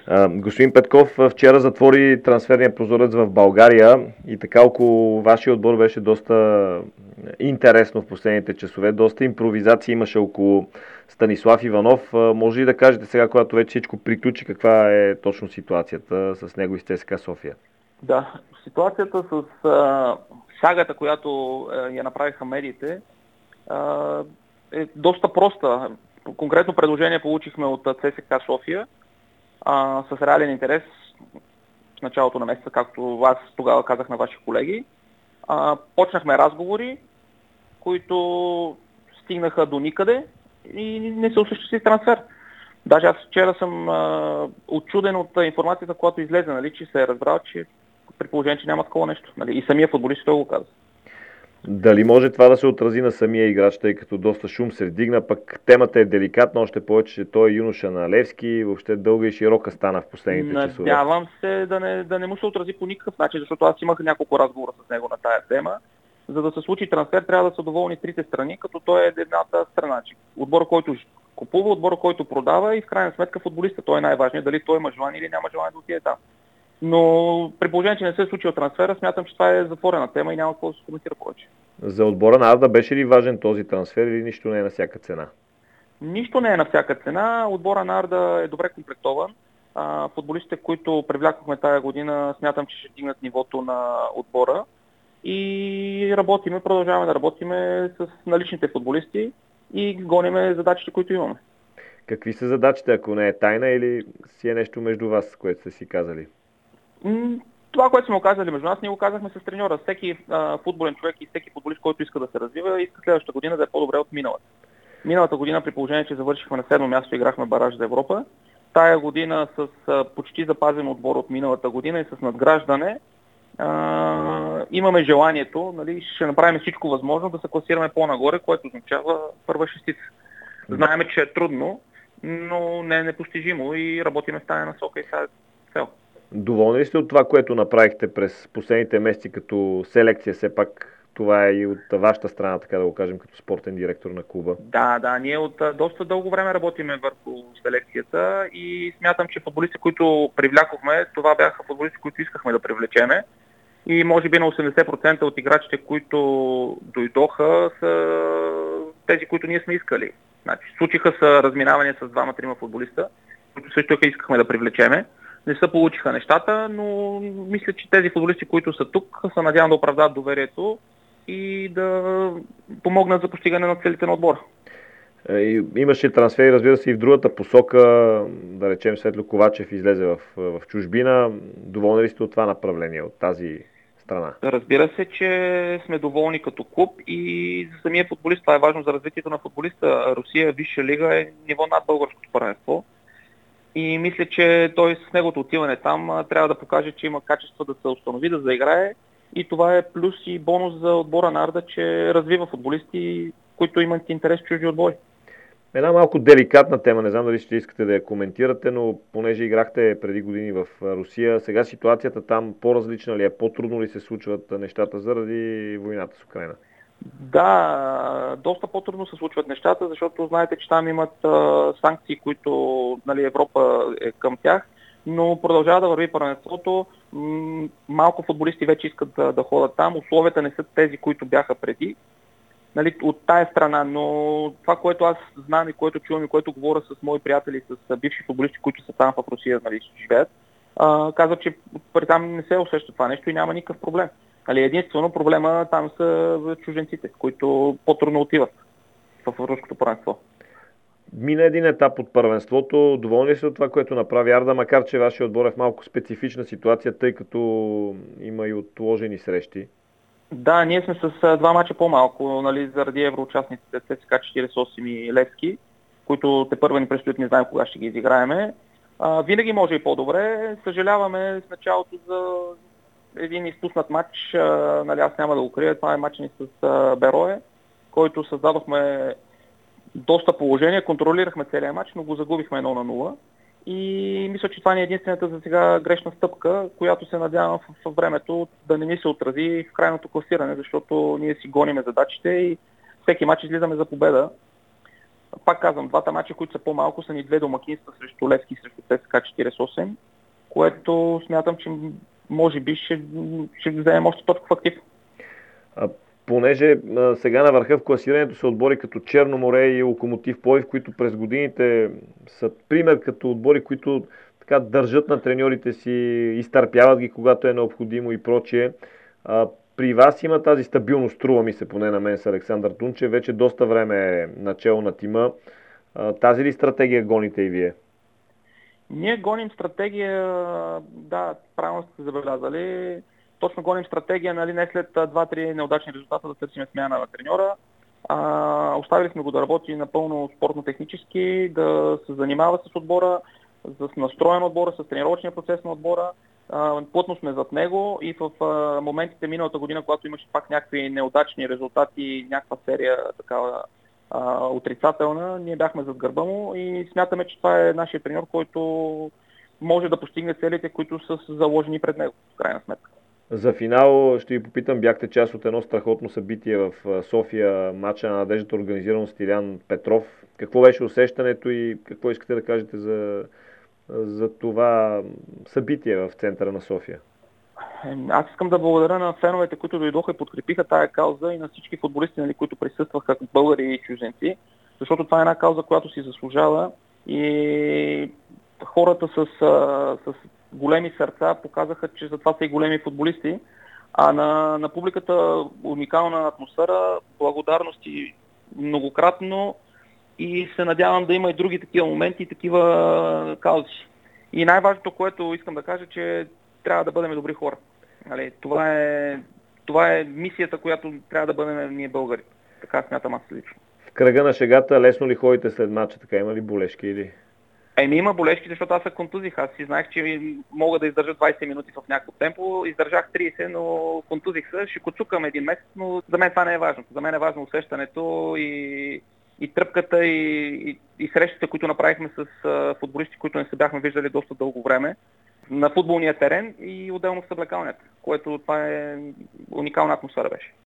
Господин Петков, вчера затвори трансферния прозорец в България и така около вашия отбор беше доста интересно в последните часове. Доста импровизации имаше около Станислав Иванов. Може ли да кажете сега, когато вече всичко приключи, каква е точно ситуацията с него и с ЦСКА София? Да, ситуацията с сагата, която я направиха медиите, е доста проста. Конкретно предложение получихме от ЦСКА София с реален интерес в началото на месеца, както аз тогава казах на ваши колеги. Почнахме разговори, които стигнаха до никъде и не се осъществи трансфер. Даже аз вчера съм отчуден от информацията, която излезе, нали, че се е разбрал, че при положение, че няма такова нещо. Нали, и самия футболист той го каза. Дали може това да се отрази на самия играч, тъй като доста шум се вдигна, пък темата е деликатна, още повече, че той е юноша на Левски, въобще дълга и широка стана в последните часове. Надявам се да не му се отрази по никакъв начин, защото аз имах няколко разговора с него на тая тема. За да се случи трансфер, трябва да са доволни трите страни, като той е едната страна. Отбора, който купува, отбора, който продава и в крайна сметка футболиста. Той е най-важният, дали той има желание или няма желание да отиде там. Но при положение, че не се е случил трансфера, смятам, че това е затворена тема и няма какво да се коментира повече. За отбора на Арда беше ли важен този трансфер или нищо не е на всяка цена? Нищо не е на всяка цена. Отбора на Арда е добре комплектован. Футболистите, които привлякохме тая година, смятам, че ще дигнат нивото на отбора. И продължаваме да работиме с наличните футболисти и гониме задачите, които имаме. Какви са задачите, ако не е тайна или си е нещо между вас, което сте си казали? Това, което сме казали между нас, ние го казахме с треньора. Всеки футболен човек и всеки футболист, който иска да се развива, иска следващата година да е по-добре от миналата. Миналата година, при положение, че завършихме на 7-о място, играхме бараж за Европа. Тая година с почти запазен отбор от миналата година и с надграждане имаме желанието, нали, ще направим всичко възможно да се класираме по-нагоре, което означава първа шестица. Знаеме, че е трудно, но не е непостижимо и работиме в тази насока и тази цел. Доволни ли сте от това, което направихте през последните месеци като селекция? Все пак това е и от вашата страна, така да го кажем, като спортен директор на клуба. Да, ние от доста дълго време работиме върху селекцията и смятам, че футболисти, които привлякохме, това бяха футболисти, които искахме да привлечеме. И може би на 80% от играчите, които дойдоха, са тези, които ние сме искали. Значи, случиха се разминавания с 2-3 футболиста, които също искахме да привлечеме. Не се получиха нещата, но мисля, че тези футболисти, които са тук, се надявам да оправдат доверието и да помогнат за постигане на целите на отбора. Имаше трансфери, разбира се, и в другата посока, да речем Светло Ковачев излезе в чужбина. Доволни ли сте от това направление, от тази страна? Разбира се, че сме доволни като клуб и за самия футболист. Това е важно за развитието на футболиста. Русия, висша лига е ниво над българското първенство. И мисля, че той с неговото отиване там трябва да покаже, че има качество да се установи, да заиграе. И това е плюс и бонус за отбора на Арда, че развива футболисти, които имат интерес в чужди отбори. Една малко деликатна тема, не знам дали ще искате да я коментирате, но понеже играхте преди години в Русия, сега ситуацията там по-различна ли е? По-трудно ли се случват нещата заради войната с Украйна? Да, доста по-трудно се случват нещата, защото знаете, че там имат санкции, които, нали, Европа е към тях, но продължава да върви първенството. Малко футболисти вече искат да ходят там. Условията не са тези, които бяха преди, нали, от тая страна, но това, което аз знам и което чувам и което говоря с мои приятели, с бивши футболисти, които са там в Русия, нали, живеят, казват, че при там не се усеща това нещо и няма никакъв проблем. Нали, единствено проблема там са чужденците, които по-трудно отиват в руското първенство. Мина един етап от първенството. Доволни ли сте от това, което направи Арда, макар че вашия отбор е в малко специфична ситуация, тъй като има и отложени срещи? Да, ние сме с два мача по-малко, нали, заради евроучастниците ЦСКА 48 и Левски, които тепърва ни предстоят, не знаем кога ще ги изиграеме. Винаги може и по-добре. Съжаляваме с началото за един изпуснат матч, нали, аз няма да го крия, това е матч ни с Берое, който създадохме доста положение, контролирахме целият матч, но го загубихме 1-0. И мисля, че това не е единствената за сега грешна стъпка, която се надявам в времето да не ни се отрази в крайното класиране, защото ние си гоним задачите и всеки матч излизаме за победа. Пак казвам, двата мача, които са по-малко, са ни две домакинства срещу Левски и срещу ЦСКА 48, което смятам, че може би ще вземем още точка в актив. Понеже сега на върха в класирането са отбори като Черно море и Локомотив Пловдив, които през годините са пример като отбори, които така държат на треньорите си, изтърпяват ги, когато е необходимо и прочие. При вас има тази стабилност, струва ми се поне на мен с Александър Тунчев, вече доста време е начело на тима. Тази ли стратегия гоните и вие? Ние гоним стратегия, да, правилно сте забелязали. Точно гоним стратегия, нали, не след 2-3 неудачни резултата да търсим смяна на треньора. Оставили сме го да работи напълно спортно-технически, да се занимава с отбора, с настроен отбора, с тренировъчния процес на отбора. Плътно сме зад него и в моментите миналата година, когато имаше пак някакви неудачни резултати, някаква серия такава отрицателна, ние бяхме зад гърба му и смятаме, че това е нашия треньор, който може да постигне целите, които са заложени пред него, в крайна сметка. За финал ще ви попитам, бяхте част от едно страхотно събитие в София, матча на надеждата, организиран от Стилян Петров. Какво беше усещането и какво искате да кажете за това събитие в центъра на София? Аз искам да благодаря на феновете, които дойдоха и подкрепиха тая кауза и на всички футболисти, нали, които присъстваха, българи и чужденци, защото това е една кауза, която си заслужава и хората с големи сърца показаха, че затова са и големи футболисти, а на публиката уникална атмосфера, благодарности многократно и се надявам да има и други такива моменти и такива каузи. И най-важното, което искам да кажа, че трябва да бъдем добри хора. Нали, това е мисията, която трябва да бъдем ние българи. Така смятам аз лично. В кръга на шегата лесно ли ходите след матча? Така има ли болешки или? Има болешки, защото аз се контузих. Аз си знаех, че мога да издържа 20 минути в някакво темпо. Издържах 30, но контузих се. Ще кочукам един месец, но за мен това не е важно. За мен е важно усещането и тръпката и срещите, които направихме с футболисти, които не се бяхме виждали доста дълго време на футболния терен и отделно в съблекалнята, което това е уникална атмосфера беше.